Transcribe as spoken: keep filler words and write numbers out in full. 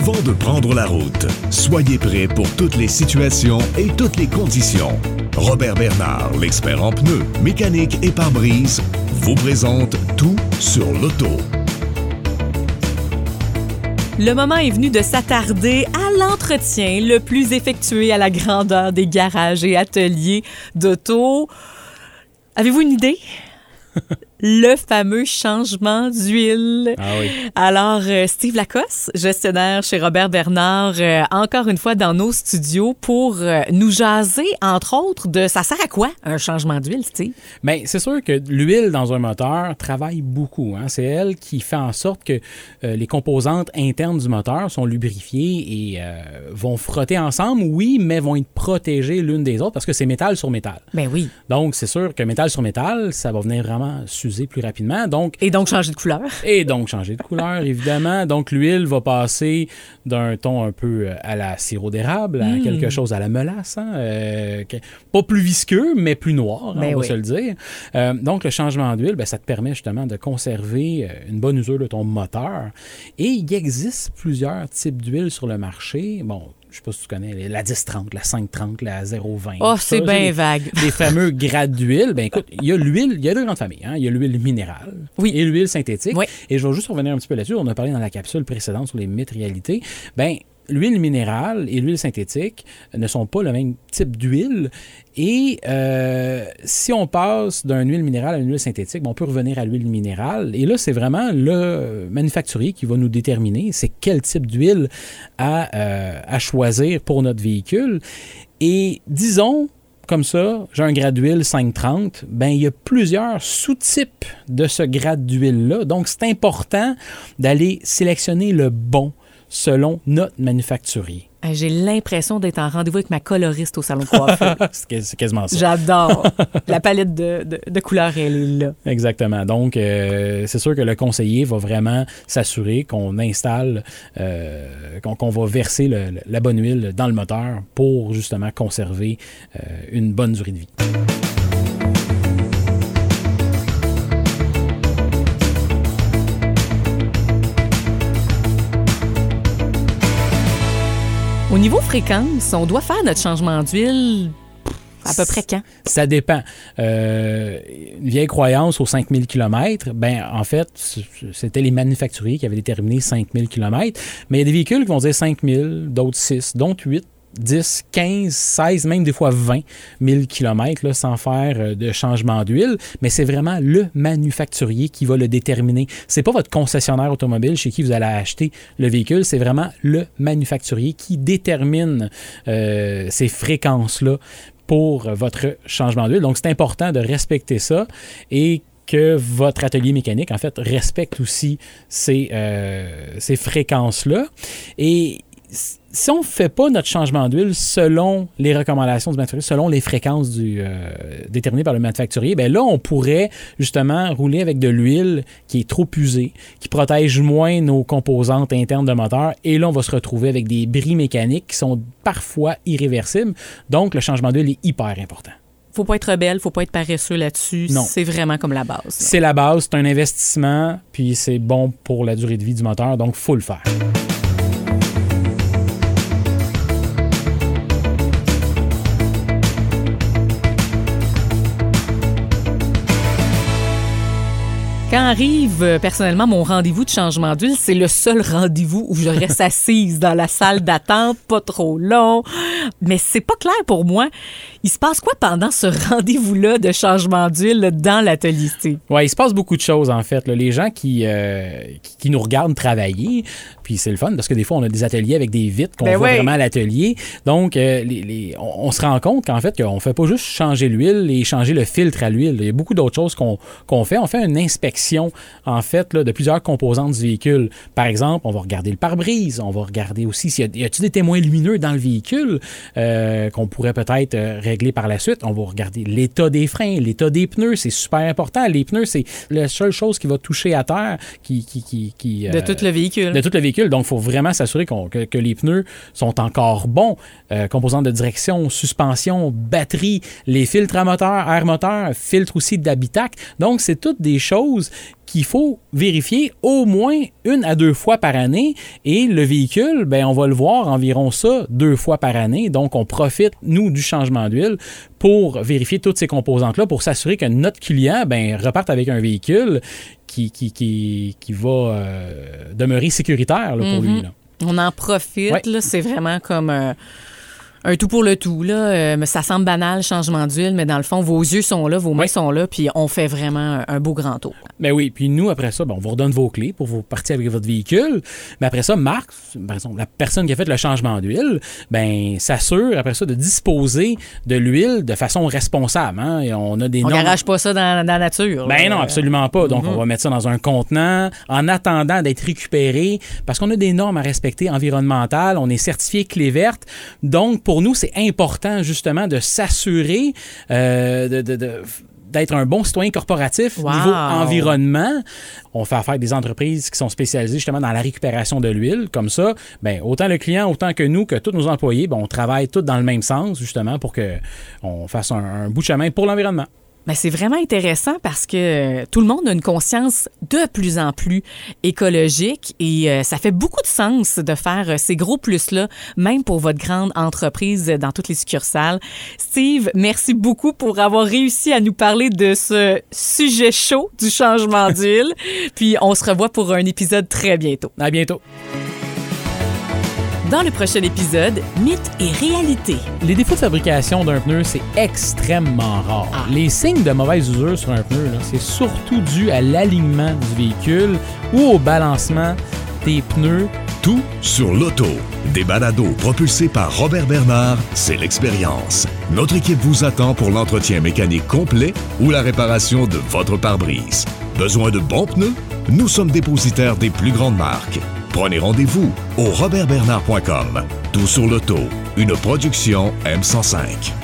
Avant de prendre la route, soyez prêts pour toutes les situations et toutes les conditions. Robert Bernard, l'expert en pneus, mécanique et pare-brise, vous présente Tout sur l'auto. Le moment est venu de s'attarder à l'entretien le plus effectué à la grandeur des garages et ateliers d'auto. Avez-vous une idée? Le fameux changement d'huile. Ah oui. Alors, euh, Steve Lacoste, gestionnaire chez Robert Bernard, euh, encore une fois dans nos studios pour euh, nous jaser, entre autres, de ça sert à quoi un changement d'huile, Steve? Bien, c'est sûr que l'huile dans un moteur travaille beaucoup. Hein? C'est elle qui fait en sorte que euh, les composantes internes du moteur sont lubrifiées et euh, vont frotter ensemble, oui, mais vont être protégées l'une des autres parce que c'est métal sur métal. Ben oui. Donc, c'est sûr que métal sur métal, ça va venir vraiment s'user plus rapidement. Donc, et donc changer de couleur. Et donc changer de couleur, évidemment. Donc, l'huile va passer d'un ton un peu à la sirop d'érable à mmh. quelque chose à la mélasse. Hein? Euh, pas plus visqueux, mais plus noir, ben on va oui. se le dire. Euh, donc, le changement d'huile, ben, ça te permet justement de conserver une bonne usure de ton moteur. Et il existe plusieurs types d'huile sur le marché. Bon, je ne sais pas si tu connais la dix trente, la cinq trente, la zéro vingt. Oh, c'est bien vague. Les fameux grades d'huile. Ben écoute, il y a l'huile, il y a deux grandes familles. Hein? Il y a l'huile minérale oui. et l'huile synthétique. Oui. Et je vais juste revenir un petit peu là-dessus. On a parlé dans la capsule précédente sur les mythes réalités. Ben l'huile minérale et l'huile synthétique ne sont pas le même type d'huile. Et euh, si on passe d'une huile minérale à une huile synthétique, on peut revenir à l'huile minérale. Et là, c'est vraiment le manufacturier qui va nous déterminer c'est quel type d'huile à, euh, à choisir pour notre véhicule. Et disons, comme ça, j'ai un grade d'huile cinq trente, ben il y a plusieurs sous-types de ce grade d'huile-là. Donc, c'est important d'aller sélectionner le bon selon notre manufacturier. J'ai l'impression d'être en rendez-vous avec ma coloriste au salon de coiffeur. c'est quasiment ça. J'adore. La palette de, de, de couleurs, elle est là. Exactement. Donc, euh, c'est sûr que le conseiller va vraiment s'assurer qu'on installe, euh, qu'on, qu'on va verser le, la bonne huile dans le moteur pour justement conserver euh, une bonne durée de vie. Au niveau fréquence, on doit faire notre changement d'huile à peu près quand? Ça dépend. Euh, une vieille croyance aux cinq mille kilomètres, ben en fait, c'était les manufacturiers qui avaient déterminé cinq mille kilomètres, mais il y a des véhicules qui vont dire cinq mille, d'autres six, d'autres huit. dix, quinze, seize, même des fois vingt mille kilomètres là, sans faire de changement d'huile, mais c'est vraiment le manufacturier qui va le déterminer. C'est pas votre concessionnaire automobile chez qui vous allez acheter le véhicule, c'est vraiment le manufacturier qui détermine euh, ces fréquences-là pour votre changement d'huile. Donc, c'est important de respecter ça et que votre atelier mécanique, en fait, respecte aussi ces, euh, ces fréquences-là. Et si on ne fait pas notre changement d'huile selon les recommandations du manufacturier, selon les fréquences du, euh, déterminées par le manufacturier, bien là, on pourrait justement rouler avec de l'huile qui est trop usée, qui protège moins nos composantes internes de moteur. Et là, on va se retrouver avec des bris mécaniques qui sont parfois irréversibles. Donc, le changement d'huile est hyper important. Faut pas être rebelle, faut pas être paresseux là-dessus. Non. C'est vraiment comme la base. Là. C'est la base, c'est un investissement, puis c'est bon pour la durée de vie du moteur, donc il faut le faire. Quand arrive, personnellement, mon rendez-vous de changement d'huile, c'est le seul rendez-vous où je reste assise dans la salle d'attente, pas trop long. Mais c'est pas clair pour moi. Il se passe quoi pendant ce rendez-vous-là de changement d'huile dans l'atelier, Steve? Oui, il se passe beaucoup de choses, en fait. Là. Les gens qui, euh, qui, qui nous regardent travailler, puis c'est le fun, parce que des fois, on a des ateliers avec des vitres qu'on ben voit oui. vraiment à l'atelier. Donc, euh, les, les, on, on se rend compte qu'en fait, qu'on ne fait pas juste changer l'huile et changer le filtre à l'huile. Il y a beaucoup d'autres choses qu'on, qu'on fait. On fait une inspection, en fait, là, de plusieurs composantes du véhicule. Par exemple, on va regarder le pare-brise. On va regarder aussi s'il y a, y a-t-il des témoins lumineux dans le véhicule euh, qu'on pourrait peut-être euh, régler par la suite. On va regarder l'état des freins, l'état des pneus. C'est super important. Les pneus, c'est la seule chose qui va toucher à terre qui... qui, qui, qui de euh, tout le véhicule. De tout le véhicule. Donc, il faut vraiment s'assurer qu'on, que, que les pneus sont encore bons. Euh, composantes de direction, suspension, batterie, les filtres à moteur, air moteur, filtres aussi d'habitacle. Donc, c'est toutes des choses qu'il faut vérifier au moins une à deux fois par année. Et le véhicule, ben, on va le voir environ ça deux fois par année. Donc, on profite, nous, du changement d'huile pour vérifier toutes ces composantes-là, pour s'assurer que notre client ben, reparte avec un véhicule qui, qui, qui, qui va euh, demeurer sécuritaire là, pour mm-hmm. lui. Là. On en profite. Ouais. Là, c'est vraiment comme... Euh... un tout pour le tout, là. Euh, ça semble banal, changement d'huile, mais dans le fond, vos yeux sont là, vos mains oui. sont là, puis on fait vraiment un, un beau grand tour. Ben oui, puis nous, après ça, ben, on vous redonne vos clés pour vous partir avec votre véhicule. Mais après ça, Marc, par exemple, la personne qui a fait le changement d'huile, ben s'assure, après ça, de disposer de l'huile de façon responsable. Hein? Et on a des on normes... garage pas ça dans, dans la nature. Ben là. non, absolument pas. Donc, mm-hmm. on va mettre ça dans un contenant en attendant d'être récupéré parce qu'on a des normes à respecter environnementales. On est certifié clé verte. Donc, pour nous, c'est important justement de s'assurer euh, de, de, de, d'être un bon citoyen corporatif wow. niveau environnement. On fait affaire avec des entreprises qui sont spécialisées justement dans la récupération de l'huile. Comme ça, ben, autant le client, autant que nous, que tous nos employés, ben, on travaille tous dans le même sens justement pour qu'on fasse un, un bout de chemin pour l'environnement. Ben, c'est vraiment intéressant parce que tout le monde a une conscience de plus en plus écologique et euh, ça fait beaucoup de sens de faire euh, ces gros plus-là, même pour votre grande entreprise dans toutes les succursales. Steve, merci beaucoup pour avoir réussi à nous parler de ce sujet chaud du changement d'huile. Puis on se revoit pour un épisode très bientôt. À bientôt. Dans le prochain épisode, mythes et réalité. Les défauts de fabrication d'un pneu, c'est extrêmement rare. Ah. Les signes de mauvaise usure sur un pneu, là, c'est surtout dû à l'alignement du véhicule ou au balancement des pneus. Tout sur l'auto. Des balados propulsés par Robert Bernard, c'est l'expérience. Notre équipe vous attend pour l'entretien mécanique complet ou la réparation de votre pare-brise. Besoin de bons pneus? Nous sommes dépositaires des plus grandes marques. Prenez rendez-vous au robert bernard point com. Tout sur l'auto, une production M cent cinq.